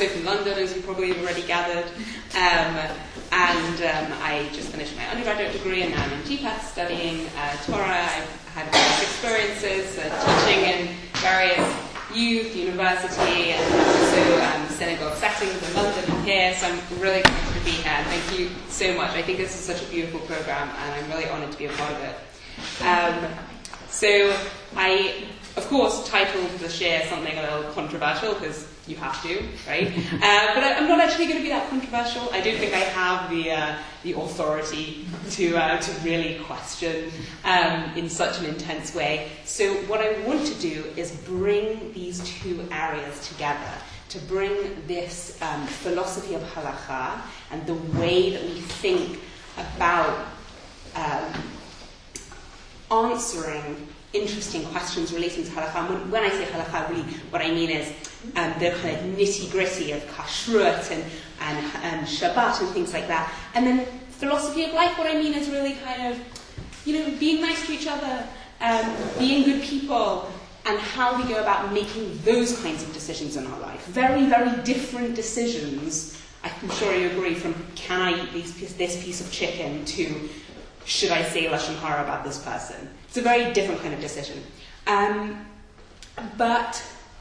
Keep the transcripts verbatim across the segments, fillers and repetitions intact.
also from London, as you probably have already gathered. Um, and um, I just finished my undergraduate degree, and now I'm in G P A S studying uh, Torah. I've had various experiences uh, teaching in various youth, university, and also um, synagogue settings in London and here. So I'm really excited to be here. And thank you so much. I think this is such a beautiful program, and I'm really honoured to be a part of it. Um, so I, of course, titled the share something a little controversial, because you have to, right? Uh, but I, I'm not actually going to be that controversial. I do think I have the uh, the authority to uh, to really question um, in such an intense way. So what I want to do is bring these two areas together, to bring this um, philosophy of halakha and the way that we think about um, answering interesting questions relating to halakha. When, when I say halakha, really what I mean is um, the kind of nitty-gritty of kashrut and, and, and Shabbat and things like that. And then philosophy of life, what I mean is really kind of, you know, being nice to each other, um, being good people, and how we go about making those kinds of decisions in our life. Very, very different decisions, I'm sure you agree, from can I eat these, this piece of chicken to should I say Lashon Hara about this person? It's a very different kind of decision. Um, but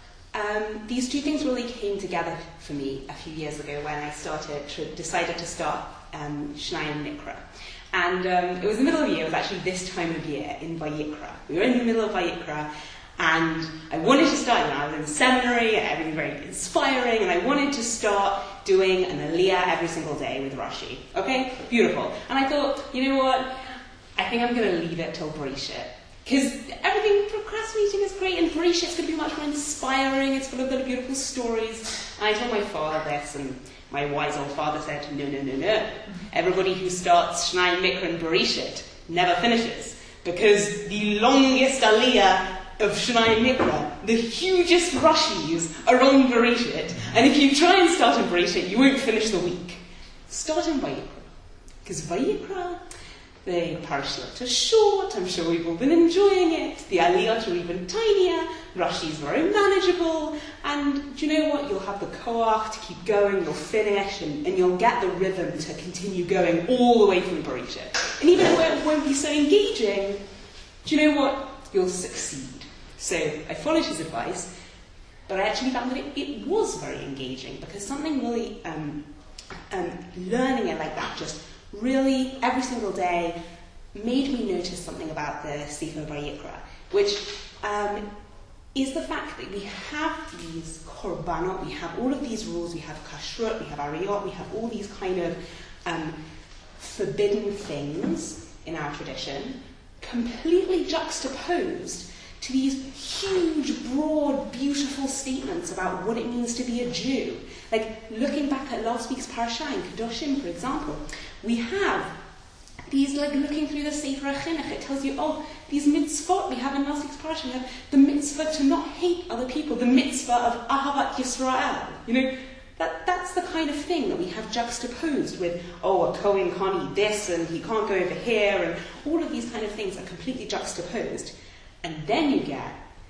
um, these two things really came together for me a few years ago when I started, to, decided to start um, Shnayim Mikra. And um, it was the middle of the year, it was actually this time of year in Vayikra. We were in the middle of Vayikra, and I wanted to start, you know, I was in seminary, and everything very inspiring, and I wanted to start doing an Aliyah every single day with Rashi. Okay? Beautiful. And I thought, you know what? I think I'm going to leave it till Bereshit. Because everything, procrastinating is great, and Bereshit's going to be much more inspiring, it's full of little beautiful stories. And I told my father this, and my wise old father said, no, no, no, no. Everybody who starts Shnayim Mikra and Bereshit never finishes. Because the longest Aliyah of Shnayim Mikra, the hugest Rashis are on Bereshit, and if you try and start in Bereshit, you won't finish the week. Start in Vayikra. Because Vayikra, the parashiot are short, I'm sure we've all been enjoying it, the aliyot are even tinier, Rashi's very manageable, and do you know what? You'll have the koach to keep going, you'll finish, and, and you'll get the rhythm to continue going all the way through Bereshit. And even though it won't be so engaging, do you know what? You'll succeed. So I followed his advice, but I actually found that it, it was very engaging, because something really, um, um, learning it like that, just really, every single day, made me notice something about the Sefer Vayikra, which um, is the fact that we have these korbanot, we have all of these rules, we have kashrut, we have ariyot, we have all these kind of um, forbidden things in our tradition, completely juxtaposed to these huge, broad, beautiful statements about what it means to be a Jew. Like, looking back at last week's parasha in Kedoshim, for example, we have these, like, looking through the Sefer HaChinuch, it tells you, oh, these mitzvot we have in last week's parasha, we have the mitzvah to not hate other people, the mitzvah of Ahavat Yisrael. You know, that that's the kind of thing that we have juxtaposed with, oh, a Kohen can't eat this, and he can't go over here, and all of these kind of things are completely juxtaposed. And then you get,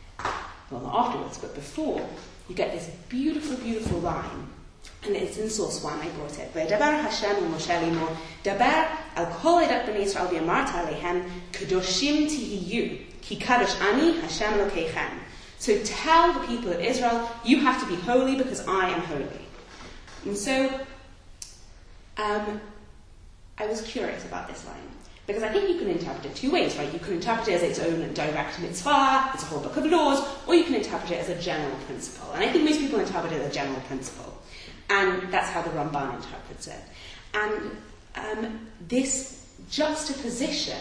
well, not afterwards, but before, you get this beautiful, beautiful line. And it's in source one, I brought it. V'edaber Hashem u'Moshe limor, daber al kol edat b'nei Yisrael v'yamarta aleihem, kadoshim tihiyu, ki kadosh ani Hashem lokeichem. So tell the people of Israel, you have to be holy because I am holy. And so, um, I was curious about this line. Because I think you can interpret it two ways, right? You can interpret it as its own direct mitzvah, it's a whole book of laws, or you can interpret it as a general principle. And I think most people interpret it as a general principle. And that's how the Ramban interprets it. And um, this juxtaposition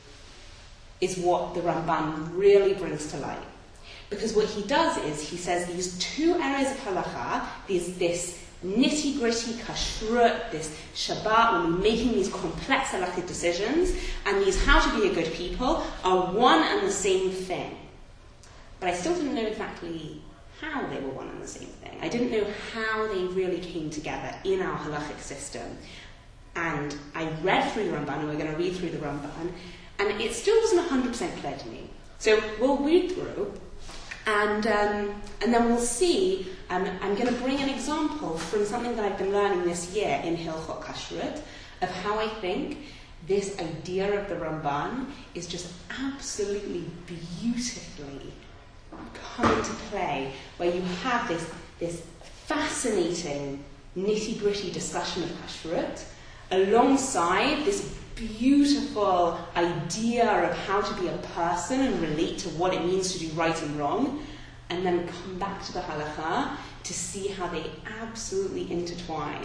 is what the Ramban really brings to light. Because what he does is, he says these two areas of halacha, these, this nitty-gritty kashrut, this Shabbat, when we're making these complex halachic decisions, and these how to be a good people, are one and the same thing. But I still didn't know exactly how they were one and the same thing. I didn't know how they really came together in our halachic system. And I read through the Ramban, and we're going to read through the Ramban, and it still wasn't one hundred percent clear to me. So we'll read through, And um, and then we'll see, um, I'm going to bring an example from something that I've been learning this year in Hilchot Kashrut of how I think this idea of the Ramban is just absolutely beautifully come into play, where you have this, this fascinating nitty-gritty discussion of Kashrut alongside this beautiful idea of how to be a person and relate to what it means to do right and wrong, and then come back to the halakha to see how they absolutely intertwine.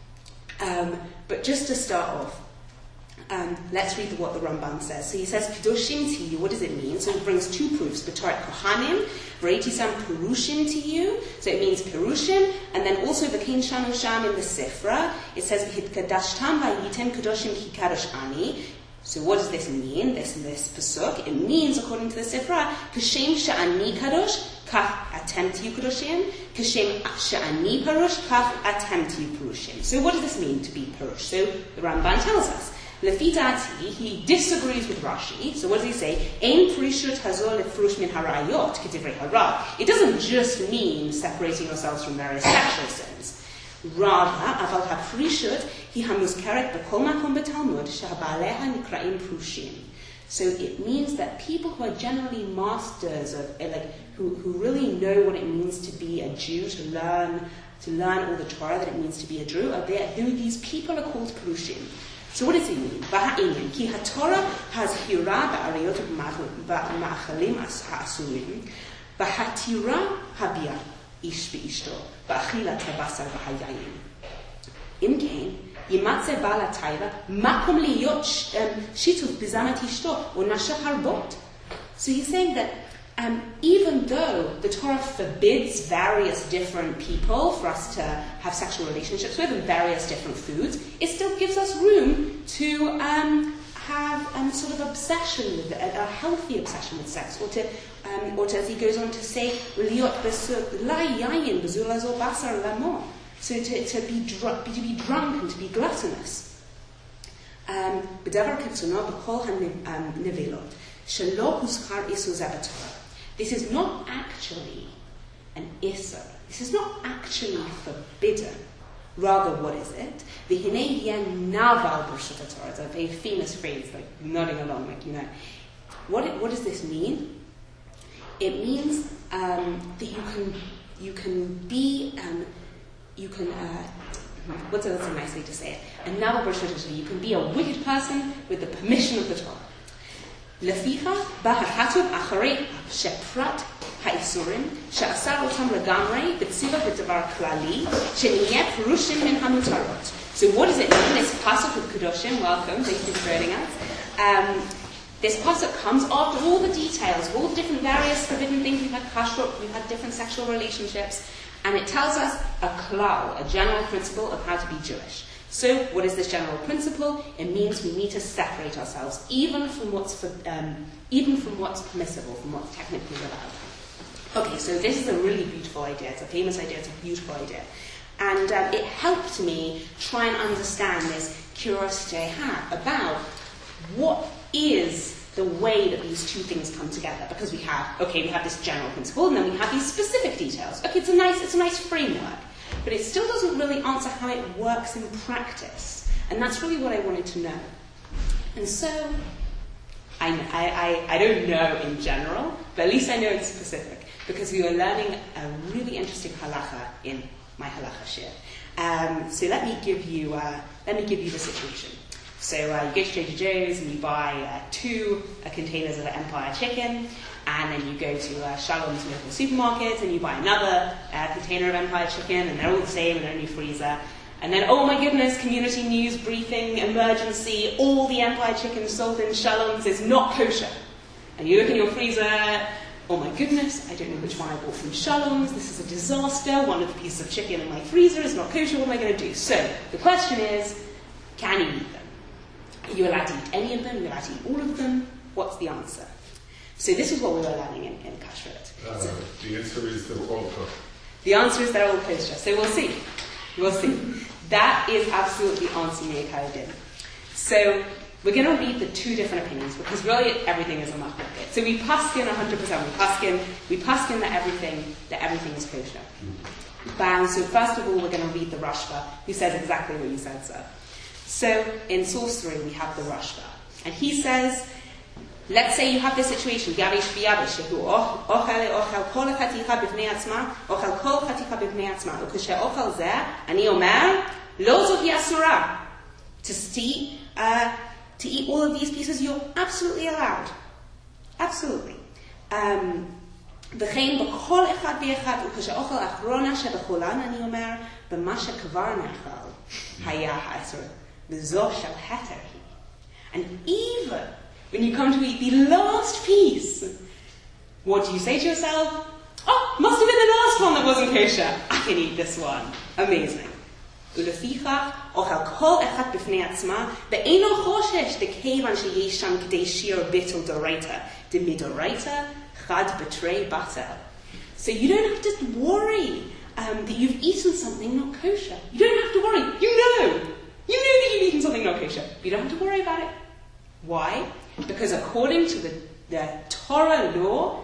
Um, but just to start off, um, let's read what the Ramban says. So he says, Kedoshim Tiyu, what does it mean? So he brings two proofs, B'Torat Kohanim, V'reitisam Perushim Tiyu, so it means Perushim, and then also V'kein Shanu Sham in the Sifra, it says, V'hitkadashtam V'yitem Kedoshim Ki Kadosh Ani. So what does this mean, this, this pasuk? It means, according to the Sifra, Kashem Sha'ani Kadosh, Kach Atem Tiyu Kadoshim, Kashem Sha'ani Perush, Kach Atem Tiyu Perushim. So what does this mean to be Perush? So the Ramban tells us, Lefidati, he disagrees with Rashi. So what does he say? Ein prishut hazol lefrush min harayot k'divrei hara. It doesn't just mean separating yourselves from various sexual sins. Rather, aval ha-prishut hi hamuzkaret b'kol makom b'Talmud shehabaleha nikra'im prushim. So it means that people who are generally masters of, like, who, who really know what it means to be a Jew, to learn, to learn all the Torah that it means to be a Jew, are there, these people are called prushim. So what does it mean? Baha'inyan. Ki ha-Torah has hira ba'ariyot ba'ma'achalim ha'asurim. Bahatira habia ish bi'ishto. Ba'achilat habasar ba'hayayim. Im kain, yimatze ba'la taiva makom liyot shituf bizanat ishto or nashah harbot. So he's saying that Um, even though the Torah forbids various different people for us to have sexual relationships with and various different foods, it still gives us room to um, have um, sort of obsession with a, a healthy obsession with sex, or to, um, or to, as he goes on to say, so to, to be dr- to be drunk and to be gluttonous. Um, This is not actually an issa. This is not actually forbidden. Rather, what is it? The hinei yen naval b'rshut haTorah. It's a very famous phrase, like nodding along, like, you know. What it, what does this mean? It means um, that you can you can be um, you can uh, what's a, what's a nice way to say it? A naval b'rshut haTorah. You can be a wicked person with the permission of the Torah. לפיכך בא הכתוב אחרי שפרט האיסורים שאסר אותם לגמרי בציווה בדבר כללי שנהיה פרושים מן המותרות. So what does it mean? This pasuk of Kedoshim, welcome, thank you for joining us. Um, this pasuk comes after all the details of all the different various forbidden things. We've had kashrut, we've had different sexual relationships, and it tells us a klal, a general principle of how to be Jewish. So, what is this general principle? It means we need to separate ourselves, even from what's for, um, even from what's permissible, from what's technically allowed. Okay, so this is a really beautiful idea. It's a famous idea. It's a beautiful idea, and um, it helped me try and understand this curiosity I had about what is the way that these two things come together. Because we have, okay, we have this general principle, and then we have these specific details. Okay, it's a nice, it's a nice framework. But it still doesn't really answer how it works in practice. And that's really what I wanted to know. And so, I, I, I don't know in general, but at least I know in specific, because we were learning a really interesting halacha in my halacha shir. Um, so let me give you uh, let me give you the situation. So uh, you go to Trader Joe's and you buy uh, two uh, containers of Empire chicken, and then you go to uh, Shalom's local supermarket and you buy another uh, container of Empire chicken, and they're all the same and they're in your freezer. And then, oh my goodness, community news briefing, emergency, all the Empire chicken sold in Shalom's is not kosher. And you look in your freezer, oh my goodness, I don't know which one I bought from Shalom's, this is a disaster, one of the pieces of chicken in my freezer is not kosher, what am I going to do? So, the question is, can you eat them? Are you allowed to eat any of them? Are you allowed to eat all of them? What's the answer? So this is what we were learning in, in Kashrut. Uh, so, the answer is they're all kosher. The answer is they're all kosher. So we'll see. We'll see. That is absolutely answer me, Kaidin. So we're going to read the two different opinions because really everything is a machloket. So we paskin one hundred percent. We paskin, we paskin that everything that everything is kosher. Bam. So first of all, we're going to read the Rashba, who says exactly what you said, sir. So in source three, we have the Rashba, and he says, let's say you have this situation. Yavish v'yavish shehu ochel ochel kol chaticha b'vnei atzma ochel kol chaticha b'vnei atzma ukashe ochel zeh ani omer lo zohi asura to eat uh, to eat all of these pieces. You're absolutely allowed, absolutely. Um, וכן בכל אחד ואחד וכשאוכל האחרונה שבכולן אני אומר במה שכבר נאכל היה האסור וזו של התר היא. And even when you come to eat the last piece, what do you say to yourself? Oh, must have been the last one that wasn't kosher. I can eat this one. Amazing. ולפיכך אוכל כל אחד בפני עצמה ואינו חושש דכיוון שיש שם כדי שיר ביטל דורייתא דמדורייתא chad betray batel. So you don't have to worry um, that you've eaten something not kosher. You don't have to worry. You know. You know that you've eaten something not kosher. You don't have to worry about it. Why? Because according to the, the Torah law,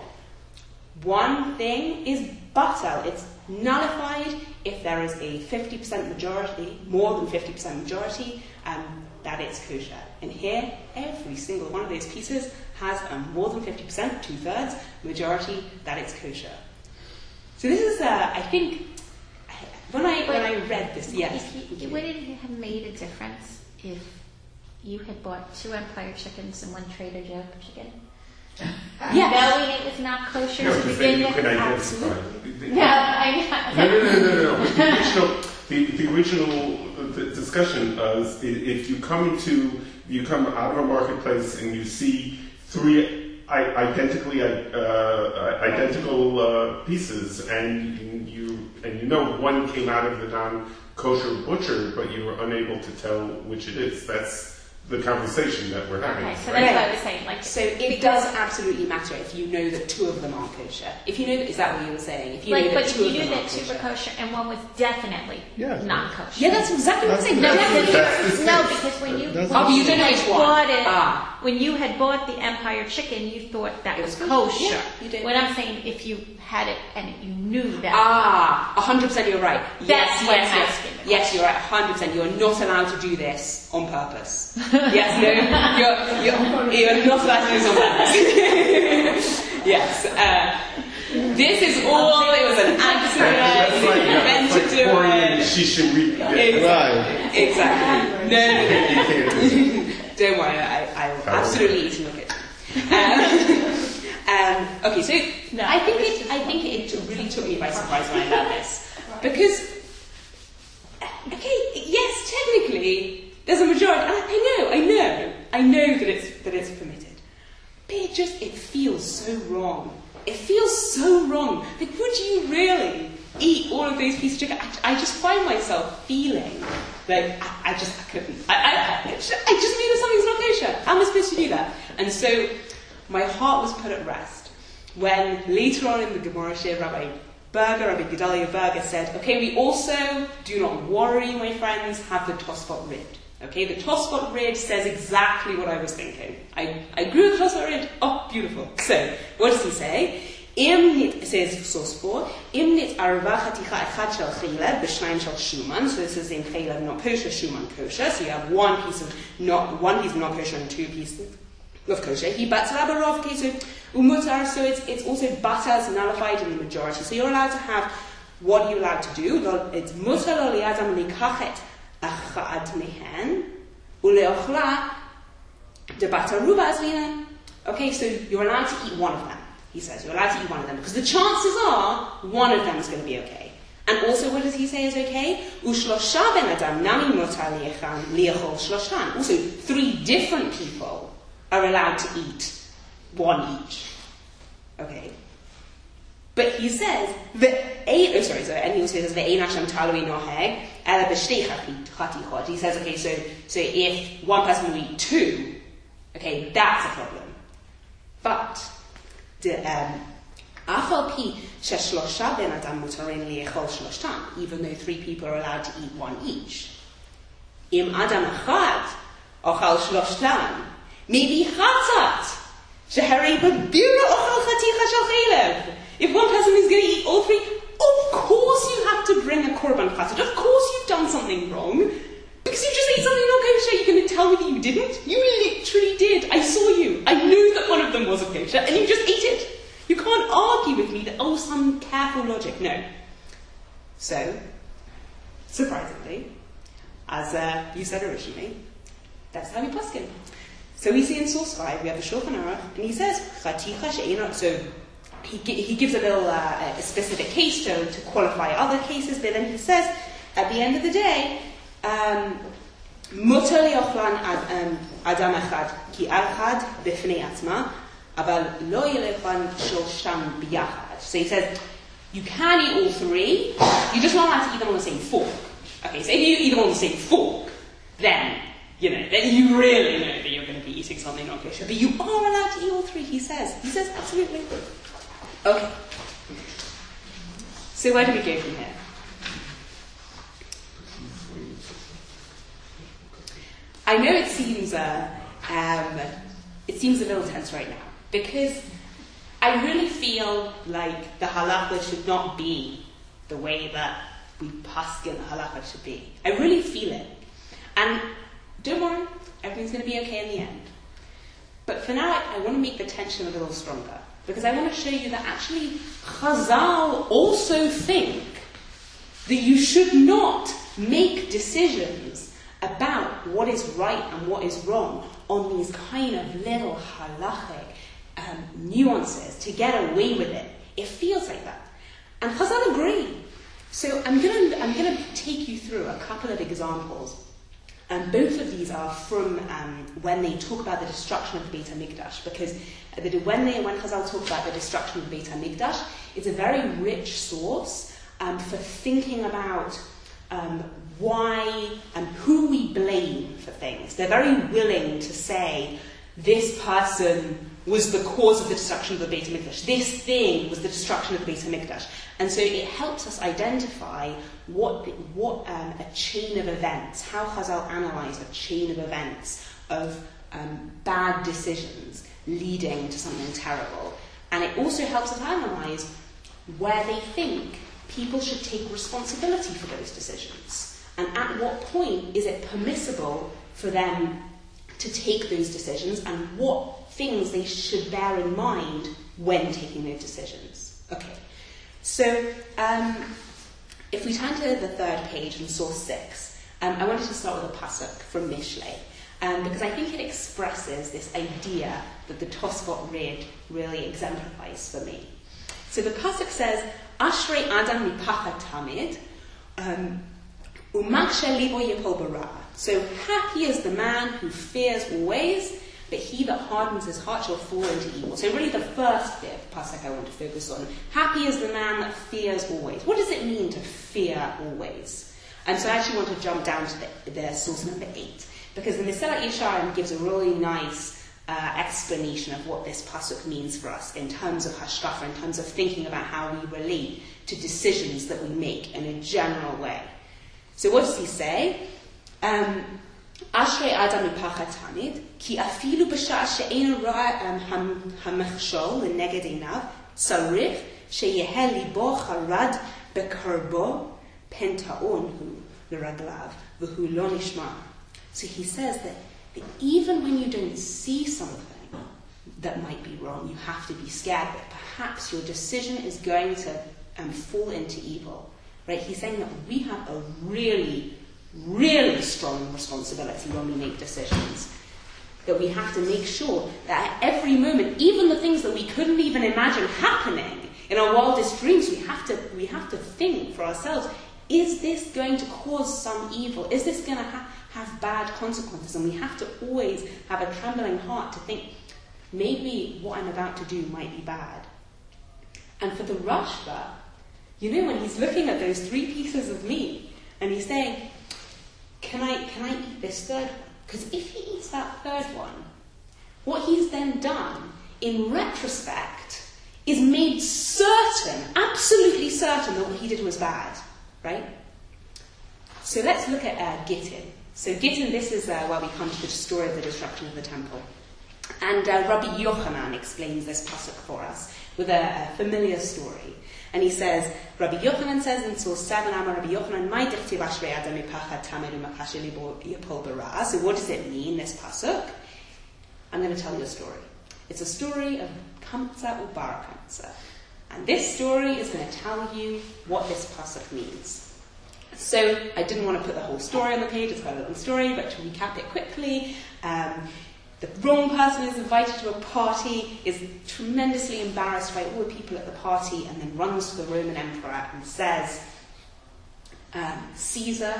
one thing is batel. It's nullified if there is a fifty percent majority, more than fifty percent majority, um, that it's kosher. And here, every single one of those pieces has a more than fifty percent, two-thirds majority that it's kosher. So this is, uh, I think, when I when I read this, yes. It would it have made a difference if you had bought two Empire chickens and one Trader Joe chicken? Yes. Knowing it was not kosher No, to begin with? Absolutely. No, I No, no, no, no, no. The original, the, the original the discussion is if you come into, you come out of a marketplace and you see three identically uh, identical uh, pieces, and you and you know one came out of the non-kosher butcher, but you were unable to tell which it is. That's the conversation that we're having. Okay, so right? that's what I was saying. Like, so it does absolutely matter if you know that two of them are kosher. If you know that, is that what you were saying? If you like, know but that if two you of knew them that are two were kosher. kosher and one was definitely Yeah. not kosher. Yeah, that's exactly what I'm saying. No, That's- because, that's the no, thing. because when you, That's when Oh, but you don't know had which one. bought it, Ah. when you had bought the Empire chicken, you thought that It was was kosher. kosher. Yeah, you did. When I'm saying if you had it and you knew that. Ah, one hundred percent you're right. That's Yes, what yes, I'm yes. asking. Yes, you're right, one hundred percent. You're not allowed to do this on purpose. Yes, no, you're, you're, you're not allowed to do this on purpose. Yes. Uh, this is all, it was an accident, That's you like, didn't yeah, meant it's like to do pouring in it. shisha Exactly. Right. Exactly. No, no, no. You can't. Don't worry, I, I will absolutely eat in your kitchen. Um, um, okay, so No, I think it, I think it really took me by surprise when I learned this, because okay, yes, technically there's a majority. And I know, I know, I know that it's that it's permitted, but it just it feels so wrong. It feels so wrong. Like, would you really eat all of those pieces of chicken? I, I just find myself feeling like I, I just I couldn't. I, I, I, just, I just mean that something's not kosher. How am I supposed to do that? And so my heart was put at rest when later on in the Gemara, Rabbi Berger, Rabbi Gedalia Berger said, okay, we also, do not worry, my friends, have the Tosfot Rid. Okay, the Tosfot Rid says exactly what I was thinking. I, I grew the Tosfot Rid. Oh, beautiful. So, what does he say? Im nit, it says source four, Im nit arva chaticha echad shel chaylev b'shnayim shel shuman. So this is in chaylev not kosher, shuman kosher. So you have one piece of not one piece of not kosher and two pieces of kosher. He batzar barov kesu umutar. So it's it's also batzar is nullified in the majority. So you're allowed to have what you're allowed to do. It's mutar lo liadam likachet achad mehen uleochla de bataruba azlina. Okay, so you're allowed to eat one of them. He says you're allowed to eat one of them because the chances are one of them is going to be okay. And also, what does he say is okay? Ushlosha ben adam nami mutar liachol shloshan. Also, three different people are allowed to eat one each. Okay. But he says the eight oh sorry, sorry, and he also says the ein Hashem talui noheg ela b'shtei chatichot. He says, okay, so so if one person will eat two, okay, that's a problem. But the um afal pi sheshlosha ben adam mutarin liechol shloshan, even though three people are allowed to eat one each. Im adam echad ochal shlostan, maybe chatzat, sheharei babira ochal chaticha shel chelev. If one person is going to eat all three, of course you have to bring a korban chatzat. Of course you've done something wrong. Because you just ate something not kosher, you're going to tell me that you didn't? You literally did. I saw you. I knew that one of them wasn't kosher, and you just ate it. You can't argue with me that, oh, some careful logic. No. So, surprisingly, as uh, you said originally, that's how we poskin. So we see in source five, we have the Shulchan Aruch, and he says, Chaticha she'ena. So he, he gives a little uh, a specific case to, to qualify other cases, but then he says, at the end of the day, mutar li'ochlan adam echad ki echad b'fnei atzma, aval lo yelechlan shloshan b'yachad. So he says, you can eat all three, you're just not allowed to eat them on the same fork. Okay, so if you eat them on the same fork, then, you know, then you really know that you're going to be eating something not kosher. But you are allowed to eat all three, he says. He says, absolutely. Okay. So where do we go from here? I know it seems uh, um, it seems a little tense right now, because I really feel like the halakha should not be the way that we paskin the halakha should be. I really feel it. And don't worry, everything's going to be okay in the end. But for now, I, I want to make the tension a little stronger, because I want to show you that actually Chazal also think that you should not make decisions about what is right and what is wrong on these kind of little halachic um, nuances to get away with it. It feels like that. And Chazal agree. So I'm going to I'm going to take you through a couple of examples. And um, both of these are from um, when they talk about the destruction of the Beit HaMikdash, because the, when, they, when Chazal talk about the destruction of the Beit HaMikdash, it's a very rich source um, for thinking about um, why and who we blame for things. They're very willing to say, this person was the cause of the destruction of the Beit HaMikdash. This thing was the destruction of the Beit HaMikdash. And so it helps us identify what the, what um, a chain of events, how Chazal analyze a chain of events of um, bad decisions leading to something terrible. And it also helps us analyze where they think people should take responsibility for those decisions. And at what point is it permissible for them to take those decisions, and what things they should bear in mind when taking those decisions. Okay, so um, if we turn to the third page in source six, um, I wanted to start with a pasuk from Mishlei, um, because I think it expresses this idea that the Tosfot read really exemplifies for me. So the pasuk says, Ashrei Adam mipachad tamid, um, u'makshe libo yipol bara. So happy is the man who fears always, but he that hardens his heart shall fall into evil. So really the first bit of pasuk I want to focus on. Happy is the man that fears always. What does it mean to fear always? And so I actually want to jump down to the, the source number eight, because the Mesillat Yesharim gives a really nice uh, explanation of what this pasuk means for us in terms of hashkafa, in terms of thinking about how we relate to decisions that we make in a general way. So what does he say? Ashrei Adam mipachad tamid, ki afilu b'sha'ah she'ein ra hamechshol l'neged einav, tzarich sheyeh libo charad bekarbo penta'on hu l'raglav v'hu lo nishma. So he says that, that even when you don't see something that might be wrong, you have to be scared that perhaps your decision is going to um, fall into evil. Right? He's saying that we have a really really strong responsibility when we make decisions. That we have to make sure that at every moment, even the things that we couldn't even imagine happening in our wildest dreams, we have to we have to think for ourselves, is this going to cause some evil? Is this going to ha- have bad consequences? And we have to always have a trembling heart to think, maybe what I'm about to do might be bad. And for the Rashba, you know, when he's looking at those three pieces of meat, and he's saying, Can I can I eat this third one? Because if he eats that third one, what he's then done, in retrospect, is made certain, absolutely certain, that what he did was bad, right? So let's look at uh, Gittin. So Gittin, this is uh, where we come to the story of the destruction of the temple. And uh, Rabbi Yochanan explains this pasuk for us with a, a familiar story. And he says, Rabbi Yochanan says in source seven, Amar Rabbi Yochanan, Mai dichtiv ashrei adam mipachad tamer u'makashe libo yipol bara. So what does it mean, this pasuk? I'm going to tell you a story. It's a story of Kamsa or Bar Kamsa. And this story is going to tell you what this pasuk means. So I didn't want to put the whole story on the page, it's quite a long story, but to recap it quickly, um, the wrong person is invited to a party, is tremendously embarrassed by all the people at the party, and then runs to the Roman emperor and says, um, Caesar,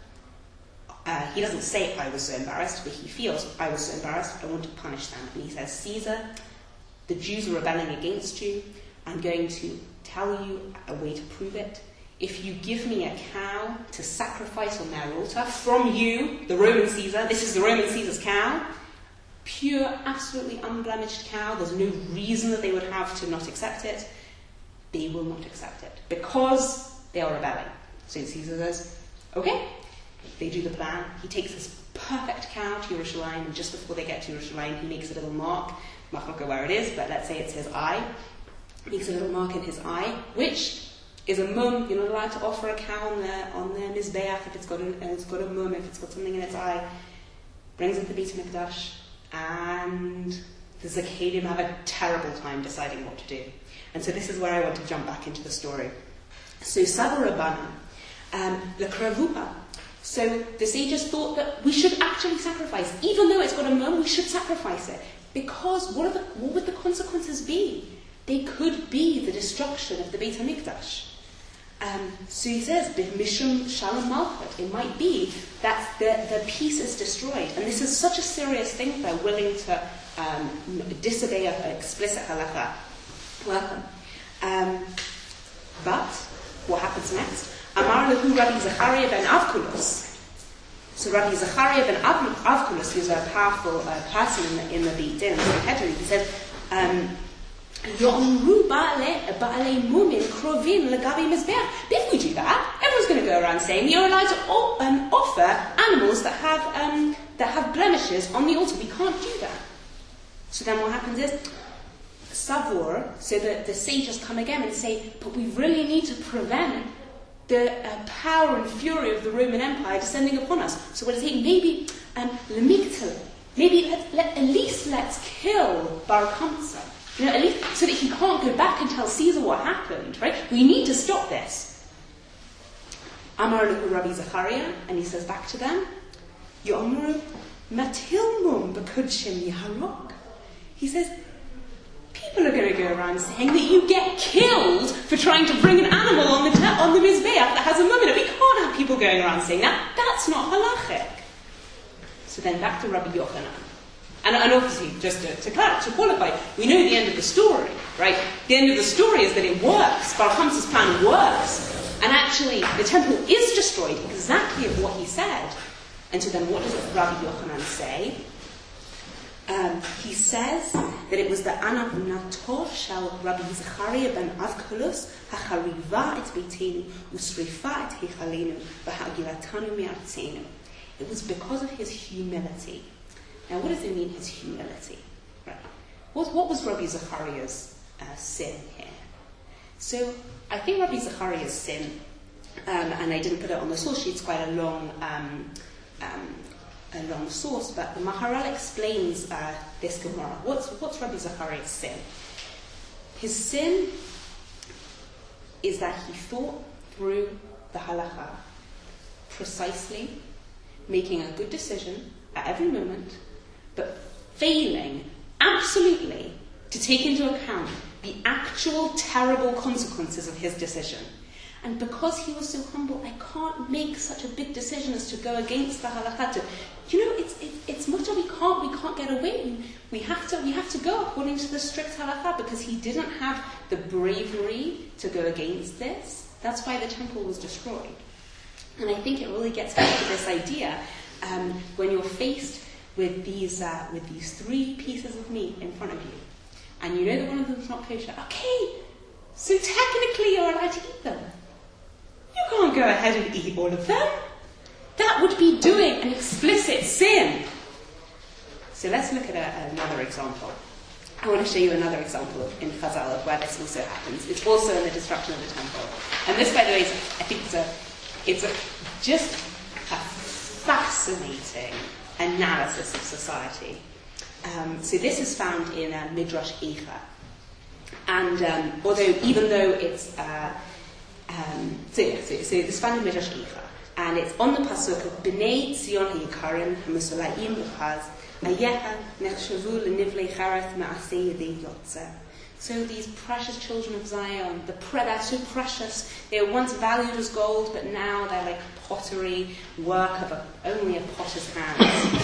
uh, he doesn't say I was so embarrassed, but he feels I was so embarrassed, I want to punish them. And he says, Caesar, the Jews are rebelling against you, I'm going to tell you a way to prove it. If you give me a cow to sacrifice on their altar from you, the Roman Caesar, this is the Roman Caesar's cow, pure, absolutely unblemished cow, there's no reason that they would have to not accept it, they will not accept it because they are rebelling. So Caesar says, okay, they do the plan. He takes this perfect cow to Yerushalayim, and just before they get to Yerushalayim, he makes a little mark. I'm not going to go where it is, but let's say it's his eye. He makes a little mark in his eye, which is a mum. You're not allowed to offer a cow on their on their mizbeach if it's got a, it's got a mum, if it's got something in its eye. Brings it to Beit HaMikdash, and the Zakhadim have a terrible time deciding what to do. And so this is where I want to jump back into the story. So Sabu Rabbana, um, the Kravupa. So the sages thought that we should actually sacrifice, even though it's got a mum, we should sacrifice it, because what, are the, what would the consequences be? They could be the destruction of the Beit HaMikdash. Um, so he says, Mishum Shalom Malchut. It might be that the, the peace is destroyed. And this is such a serious thing, they're willing to um, disobey an explicit halakha. Welcome. Um, but, what happens next? Amar lehu Rabbi Zechariah ben Avkulus. So Rabbi Zechariah ben Avkulus, who's a powerful uh, person in the, in the Beit Din, he said, um, if we do that, everyone's going to go around saying you're allowed to o- um, offer animals that have um, that have blemishes on the altar. We can't do that. So then what happens is, Savor, so that the sages come again and say, but we really need to prevent the uh, power and fury of the Roman Empire descending upon us. So what does he maybe um, maybe let, let, at least let's kill Bar Kamsa. You know, at least so that he can't go back and tell Caesar what happened, right? We need to stop this. Amar lahu Rabbi Zechariah, and he says back to them, Yo'amru matilmum b'kudshim yaharok. He says, people are going to go around saying that you get killed for trying to bring an animal on the te- on the mizbeach that has a mum in it. We can't have people going around saying that. That's not halachic. So then back to Rabbi Yochanan. And, and obviously, just to, to, to qualify, we know the end of the story, right? The end of the story is that it works. Bar Kamsa's plan works. And actually, the temple is destroyed exactly of what he said. And so then what does Rabbi Yochanan say? Um, he says that it was the Anavunato shel Rabbi Zechariah ben Avkulus hachariva et beitenu usrifa et hechalenu v'hagilatanu me'artzenu. It was because of his humility. Now, what does it mean, his humility? Right. What, what was Rabbi Zechariah's uh, sin here? So, I think Rabbi Zechariah's sin, um, and I didn't put it on the source sheet, it's quite a long, um, um, a long source, but the Maharal explains uh, this Gemara. What's, what's Rabbi Zechariah's sin? His sin is that he thought through the halakha precisely, making a good decision at every moment, but failing absolutely to take into account the actual terrible consequences of his decision. And because he was so humble, I can't make such a big decision as to go against the halakha. You know, it's it, it's much of we can't we can't get away. We have to we have to go according to the strict halakha because he didn't have the bravery to go against this. That's why the temple was destroyed. And I think it really gets back to this idea um, when you're faced with these uh, with these three pieces of meat in front of you, and you know that one of them's not kosher. Okay, so technically you're allowed to eat them. You can't go ahead and eat all of them. That would be doing an explicit sin. So let's look at a, another example. I want to show you another example of, in Chazal of where this also happens. It's also in the destruction of the temple. And this, by the way, is, I think it's a, it's a, just a fascinating analysis of society. Um, so this is found in uh, Midrash Eicha. And um, although, even though it's, uh, um, so yeah, so, so it's found in Midrash Eicha. And it's on the pasuk of B'nai Tzion HaYikarim HaMusalayim B'chaz Ayeha Nechshavu L'Nivlei Charath Ma'aseh Yedei Yotzeh. So these precious children of Zion, the pre- they're so precious. They were once valued as gold, but now they're like pottery, work of a, only a potter's hands.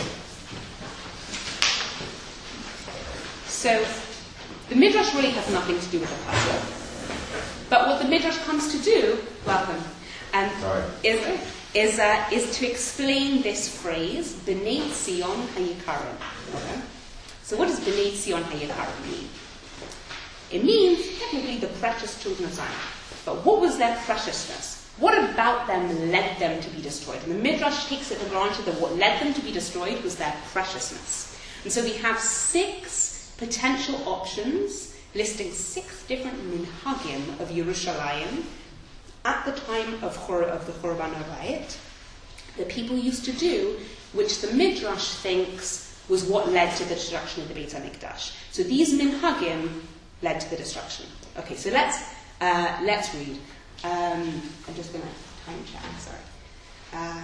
So the Midrash really has nothing to do with the pasuk. But what the Midrash comes to do, welcome, um, is is uh, is to explain this phrase, B'nai Tzion HaYikarim. Okay? So what does B'nai Tzion HaYikarim mean? It means, technically, the precious children of Zion. But what was their preciousness? What about them led them to be destroyed? And the Midrash takes it for granted that what led them to be destroyed was their preciousness. And so we have six potential options, listing six different minhagim of Yerushalayim at the time of, Chor- of the Churban HaBayit that people used to do, which the Midrash thinks was what led to the destruction of the Beit HaMikdash. So these minhagim led to the destruction. Okay, so let's uh, let's read. Um, I'm just going to time check. Sorry. Uh,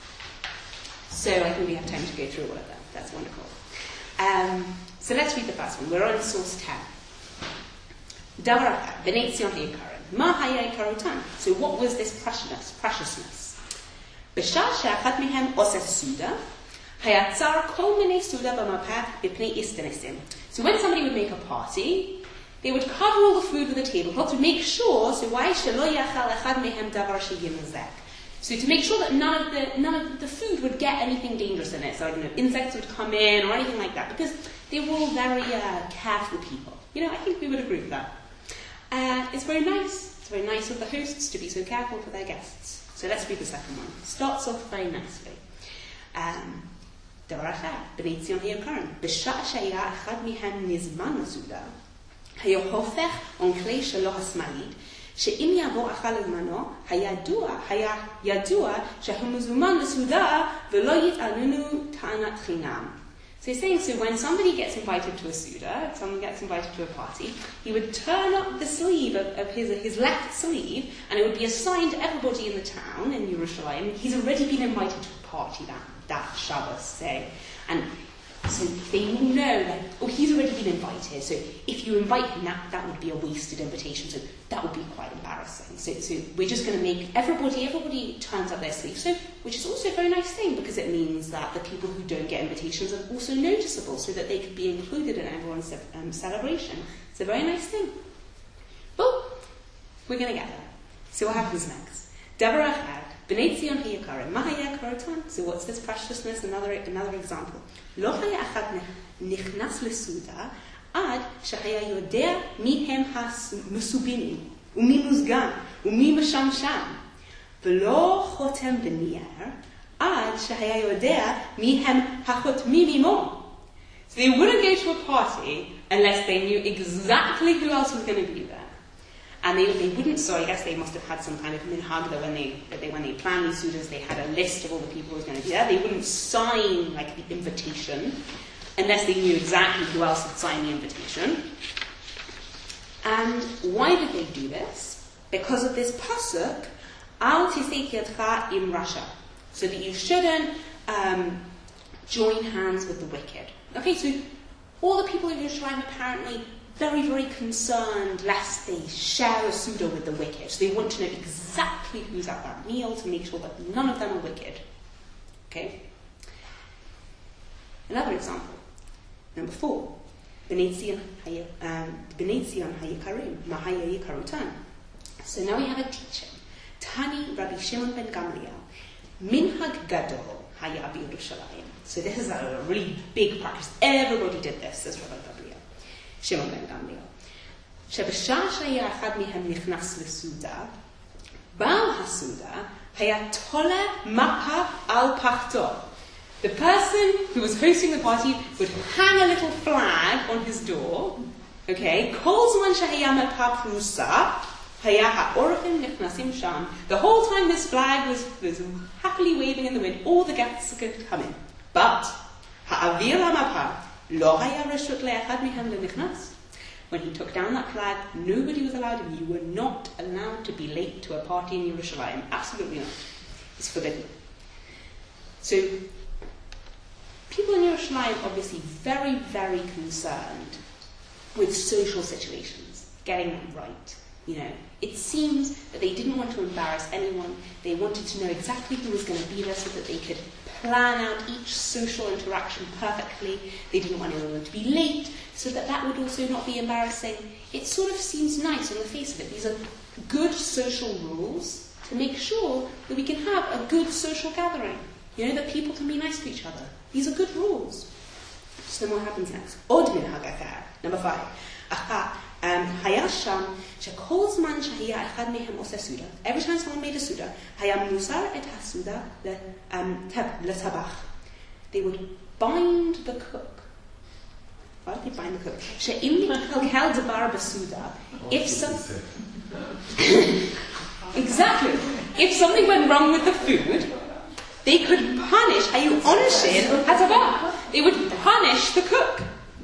so I think we have time to go through all of them. That's wonderful. Um, so let's read the first one. We're on source ten. Davaraka, B'nai Tzion HaYikarim. Ma haya yikarotan. So what was this preciousness? Preciousness. B'shah she'achad mehem oseh suda, hayatzar kol minei suda b'mapach b'pnei istanesim. So when somebody would make a party, they would cover all the food with a tablecloth to make sure. So why shelo yachal echad mehem davar sheyimazek? So to make sure that none of the none of the food would get anything dangerous in it. So I don't know, insects would come in or anything like that, because they were all very uh, careful people. You know, I think we would agree with that. Uh, it's very nice. It's very nice of the hosts to be so careful for their guests. So let's read the second one. It starts off very nicely. Um, דבר אחר, בני ציון היקרים, בשעה שהיה אחד מהם נזמן לסעודה, היה הופך אונקלי שלו השמאלית, שאם יעבור אחר לזמנו, הידוע, היה ידוע שהוא מזומן לסעודה ולא יטעננו טענת חינם. So he's saying, so when somebody gets invited to a Suda, someone gets invited to a party, he would turn up the sleeve of, of his, his left sleeve, and it would be assigned to everybody in the town, in Yerushalayim. He's already been invited to a party that, that Shabbos, say. And so they will know, like, oh, he's already been invited, so if you invite him, that, that would be a wasted invitation, so that would be quite embarrassing. So, so we're just going to make everybody, everybody turns up their sleeve, so, which is also a very nice thing, because it means that the people who don't get invitations are also noticeable, so that they could be included in everyone's um, celebration. It's a very nice thing. Well, we're going to get there. So what happens next? Davar achad, b'nai Tzion hayikarim, ma haya yikarotan. So what's this preciousness? Another another example. Lo haya achad nichnas lesuda ad shehaya yodea mi hem ha'mesubinim u'mi muzgan u'mi meshamsham v'lo chotem b'nier ad shehaya yodea mi hem hachotmim imo. So they wouldn't go to a party unless they knew exactly who else was going to be there. And they, they wouldn't, so I guess they must have had some kind of minhag that when they, that they when they planned these sudas, they had a list of all the people who was going to be there. They wouldn't sign, like, the invitation unless they knew exactly who else had signed the invitation. And why did they do this? Because of this pasuk, al tisek yadcha im rasha, so that you shouldn't um, join hands with the wicked. Okay, so all the people of Yerushalayim apparently very, very concerned lest they share a Suda with the wicked. So they want to know exactly who's at that meal to make sure that none of them are wicked. Okay? Another example. Number four. B'nai Tzion hayikarim, ma haya yikarotan. So now we have a teaching. Tani Rabbi Shimon ben Gamliel. Minhag gadol haya b'Yerushalayim. So this is a really big practice. Everybody did this, says Rabbi Gamliel. שמעון בן גמליאל, שבשעה שהיה אחד מהם נכנס לסעודה, בעל הסעודה Haya tole mapa al pachto. The person who was hosting the party would hang a little flag on his door. Okay, kol zman shehaya mapa prusa, haya ha'orchim nichnasim sham. The whole time this flag was, was happily waving in the wind, all the guests could come in. But ha'avir ha'mapa lo haya reshut le'echad mehem lenichnas. When he took down that flag, nobody was allowed in. You were not allowed to be late to a party in Yerushalayim. Absolutely not. It's forbidden. So, people in Yerushalayim obviously very, very concerned with social situations, getting them right. You know, it seems that they didn't want to embarrass anyone. They wanted to know exactly who was going to be there so that they could plan out each social interaction perfectly. They didn't want anyone to be late, so that that would also not be embarrassing. It sort of seems nice on the face of it. These are good social rules to make sure that we can have a good social gathering. You know, that people can be nice to each other. These are good rules. So then what happens next? Od min hagathar. Number five. Aha. Haya sham shekol zman shehaya echad mehem oseh suda. Every time someone made a suda, haya musar et hasuda letabach. They would bind the cook. Why did they bind the cook? She'im nikalkel davar basuda. If some... Exactly. If something went wrong with the food, they could punish, hayu onishin hatavah. They would punish the cook.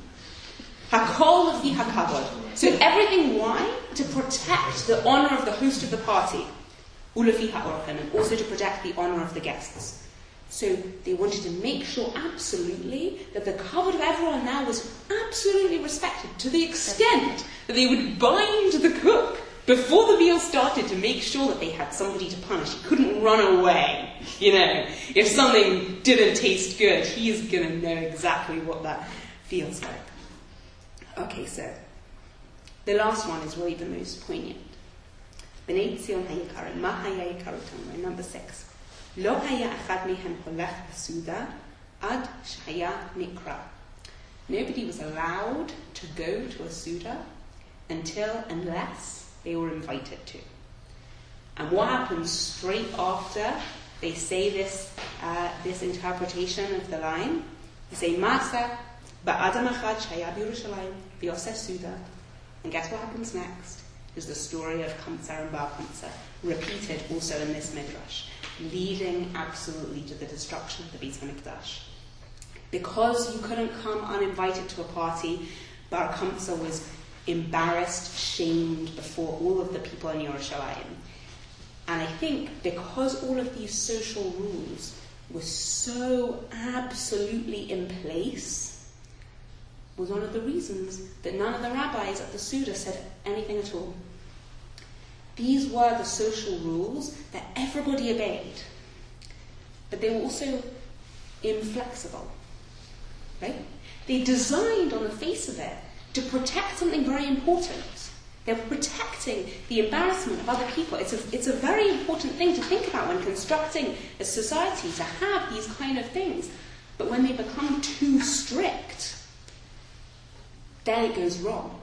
Hakol lefi hakavod. So everything, why? To protect the honour of the host of the party. Ulefi ha'orchem, and also to protect the honour of the guests. So they wanted to make sure absolutely that the kavod of everyone now was absolutely respected, to the extent that they would bind the cook before the meal started to make sure that they had somebody to punish. He couldn't run away. You know, if something didn't taste good, he's going to know exactly what that feels like. Okay, so the last one is really the most poignant. B'nai Tzion hayikarim, ma haya yikarotam, number six. Lo haya echad mehem holech b'suda ad shehaya nikra. Nobody was allowed to go to a suda until, unless they were invited to. And what happens straight after they say this uh, this interpretation of the line? They say, Masa ba'adam echad shehaya b'Yerushalayim v'yoseh suda. And guess what happens next? Is the story of Kamsa and Bar Kamsa, repeated also in this midrash, leading absolutely to the destruction of the Beit HaMikdash. Because you couldn't come uninvited to a party, Bar Kamsa was embarrassed, shamed before all of the people in Yerushalayim. And I think because all of these social rules were so absolutely in place, was one of the reasons that none of the rabbis at the Suda said anything at all. These were the social rules that everybody obeyed. But they were also inflexible. Right? They designed on the face of it to protect something very important. They were protecting the embarrassment of other people. It's a, it's a very important thing to think about when constructing a society, to have these kind of things. But when they become too strict, then it goes wrong.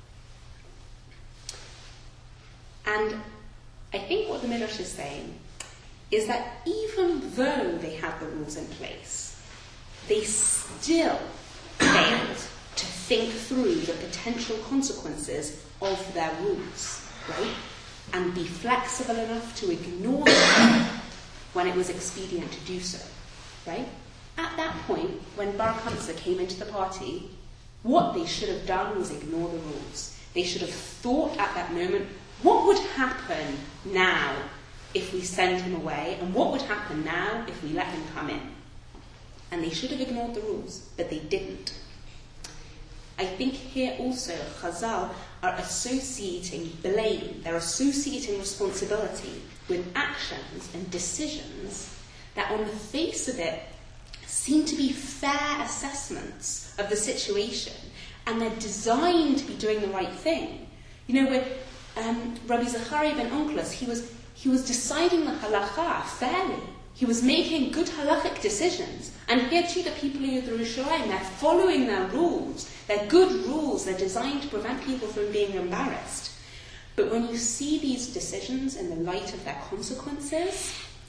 And I think what the Midrash is saying is that even though they had the rules in place, they still failed to think through the potential consequences of their rules, right? And be flexible enough to ignore them when it was expedient to do so, right? At that point, when Bar Kamsa came into the party, what they should have done was ignore the rules. They should have thought at that moment, what would happen now if we send him away? And what would happen now if we let him come in? And they should have ignored the rules, but they didn't. I think here also Chazal are associating blame, they're associating responsibility with actions and decisions that on the face of it seem to be fair assessments of the situation, and they're designed to be doing the right thing. You know, with um, Rabbi Zachariah ben Onkelos, he was he was deciding the halacha fairly. He was making good halachic decisions. And here too, the people of Yerushalayim, they're following their rules. They're good rules. They're designed to prevent people from being embarrassed. But when you see these decisions in the light of their consequences,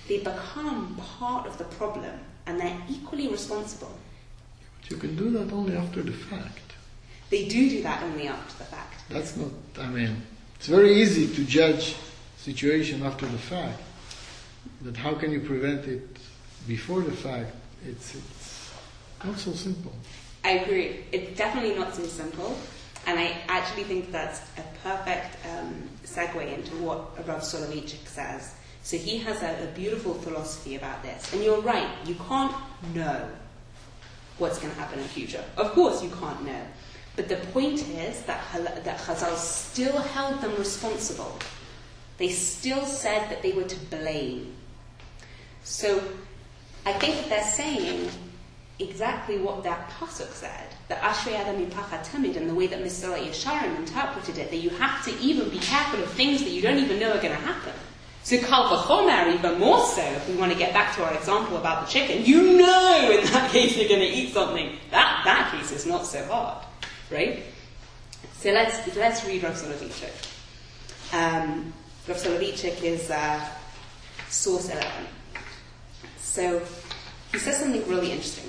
they become part of the problem and they're equally responsible. But you can do that only after the fact. They do do that only after the fact. That's not, I mean, it's very easy to judge situation after the fact, but how can you prevent it before the fact? It's, it's not so simple. I agree. It's definitely not so simple, and I actually think that's a perfect um, segue into what Rav Soloveitchik says. So he has a, a beautiful philosophy about this, and you're right, you can't know what's going to happen in the future. Of course you can't know. But the point is that, that Chazal still held them responsible. They still said that they were to blame. So I think that they're saying exactly what that pasuk said, that Ashrei Adam Mipachad Tamid, and the way that Mister Yesharim interpreted it, that you have to even be careful of things that you don't even know are going to happen. So Kal V'chomer, even more so, if we want to get back to our example about the chicken, you know in that case you're going to eat something. That, that case is not so hard. Right? So let's let's read Rav Soloveitchik. Um, Rav Soloveitchik is uh, source eleven. So he says something really interesting.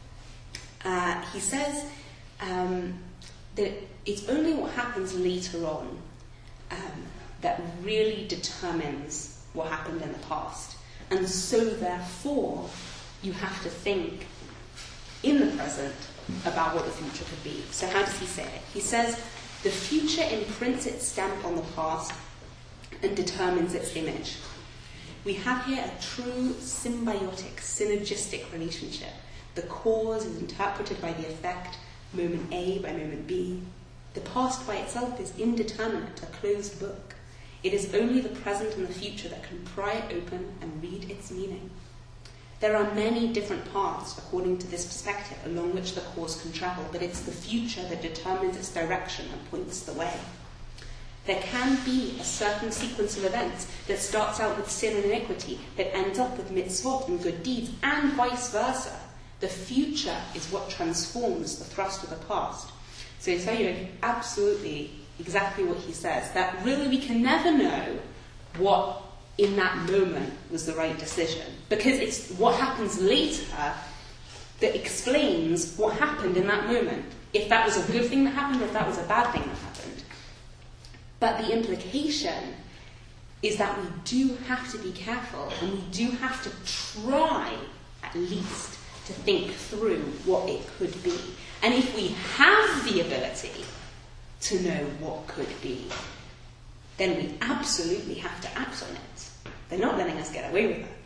Uh, he says um, that it's only what happens later on um, that really determines what happened in the past, and so therefore you have to think in the present about what the future could be. So how does he say it? He says, the future imprints its stamp on the past and determines its image. We have here a true symbiotic, synergistic relationship. The cause is interpreted by the effect, moment A by moment B. The past by itself is indeterminate, a closed book. It is only the present and the future that can pry it open and read its meaning. There are many different paths, according to this perspective, along which the cause can travel, but it's the future that determines its direction and points the way. There can be a certain sequence of events that starts out with sin and iniquity, that ends up with mitzvot and good deeds, and vice versa. The future is what transforms the thrust of the past. So I tell you absolutely exactly what he says, that really we can never know what in that moment was the right decision, because it's what happens later that explains what happened in that moment, if that was a good thing that happened or if that was a bad thing that happened. But the implication is that we do have to be careful, and we do have to try at least to think through what it could be. And if we have the ability to know what could be, then we absolutely have to act on it. They're not letting us get away with it.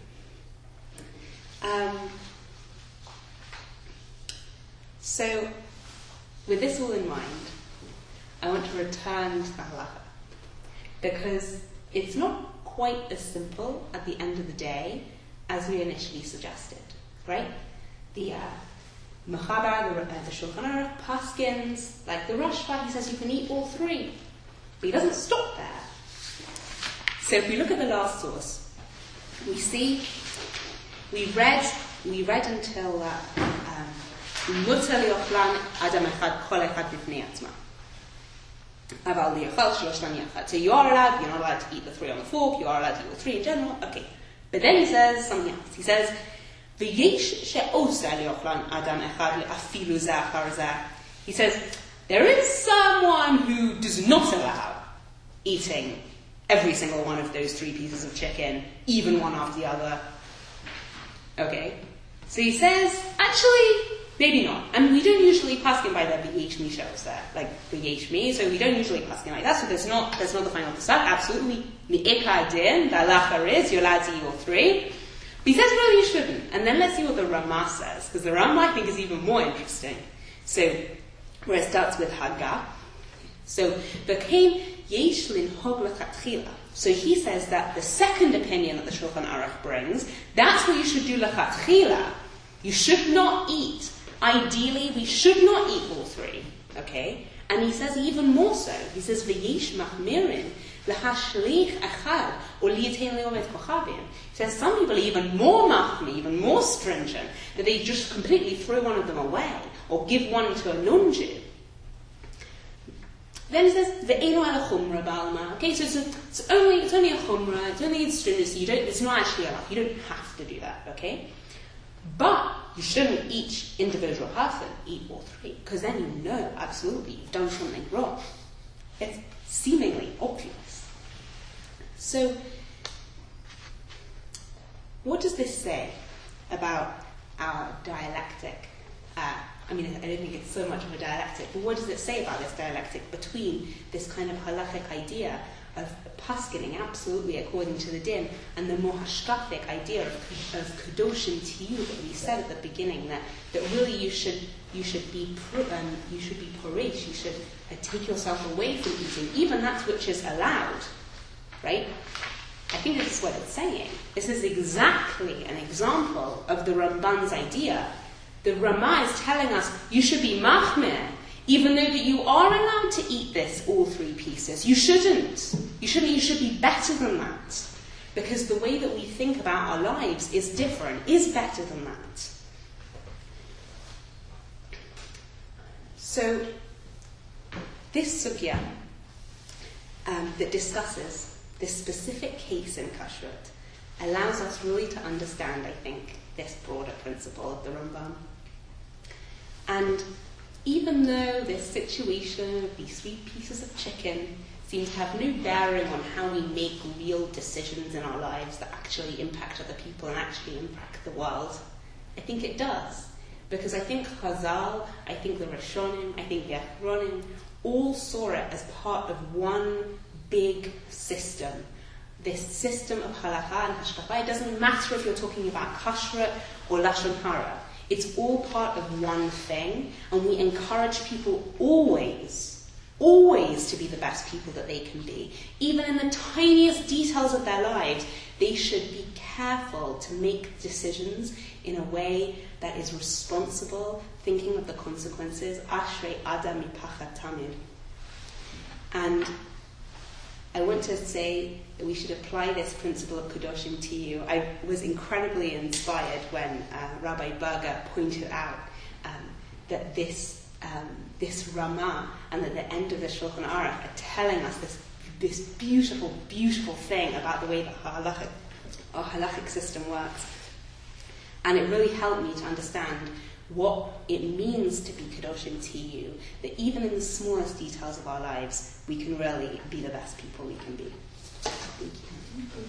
Um, so, with this all in mind, I want to return to the halacha, because it's not quite as simple at the end of the day as we initially suggested, right? The uh, Mechaber, the, uh, the Shulchan Aruch, Paskins, like the Rashba, he says you can eat all three, but he doesn't stop there. So if we look at the last source, we see, we read, we read until Mutar liochlan adam echad kol echad b'fnei atzma. Aval liochal shloshtan yachad. So you are allowed, you're not allowed to eat the three on the fork, you are allowed to eat all three in general, okay. But then he says something else. He says, v'yesh she'osa liochlan adam echad afilu zeh achar zeh. He says, there is someone who does not allow eating every single one of those three pieces of chicken, even one after the other. Okay? So he says, actually, maybe not. And we don't usually paskin by the v'yesh mi she'osa, like v'yesh mi, so we don't usually paskin like that, so there's not, there's not the final pasuk. Absolutely, mi'ikar din, the halacha is, you're allowed to eat all three. But he says, really, you shouldn't. And then let's see what the Ramah says, because the Ramah, I think, is even more interesting. So, where it starts with Haggah. So, V'kein yesh linhog lechatchila. So he says that the second opinion that the Shulchan Aruch brings, that's what you should do lechatchila. You should not eat. Ideally, we should not eat all three. Okay? And he says even more so. He says, V'yesh machmirin l'hashlich echad or li'etein le'omet kochavim. He says some people are even more machmi, even more stringent, that they just completely throw one of them away or give one to a non-Jew. Then it says ve'eno ala chumra ba'alma. Okay, so it's, a, it's only it's only a chumra, it's only a stringency. You don't. It's not actually a halach. You don't have to do that. Okay, but you shouldn't each individual person eat all three, because then you know absolutely you've done something wrong. It's seemingly obvious. So, what does this say about our dialectic? Uh, I mean, I don't think it's so much of a dialectic, but what does it say about this dialectic between this kind of halachic idea of paskening absolutely according to the din and the more hashkafic idea of, of kadoshim to you that we said at the beginning, that, that really you should you should be um, you should be poresh, you should uh, take yourself away from eating, even that which is allowed, right? I think this is what it's saying. This is exactly an example of the Ramban's idea. The Ramah is telling us you should be machmir, even though that you are allowed to eat this, all three pieces. You shouldn't. You shouldn't. You should be better than that. Because the way that we think about our lives is different, is better than that. So, this sugya um, that discusses this specific case in kashrut allows us really to understand, I think, this broader principle of the Rambam. And even though this situation of these three pieces of chicken seems to have no bearing on how we make real decisions in our lives that actually impact other people and actually impact the world, I think it does. Because I think Chazal, I think the Rishonim, I think the Achronim all saw it as part of one big system. This system of halakha and hashkafa. It doesn't matter if you're talking about kashrut or lashon hara. It's all part of one thing, and we encourage people always, always to be the best people that they can be. Even in the tiniest details of their lives, they should be careful to make decisions in a way that is responsible, thinking of the consequences. Ashrei adam mipachat tamid. And I want to say that we should apply this principle of Kedoshim to you. I was incredibly inspired when uh, Rabbi Berger pointed out um, that this um, this Ramah and at the end of the Shulchan Aruch are telling us this this beautiful, beautiful thing about the way that our halachic, our halachic system works. And it really helped me to understand what it means to be Kedoshim to you, that even in the smallest details of our lives, we can really be the best people we can be. Thank you.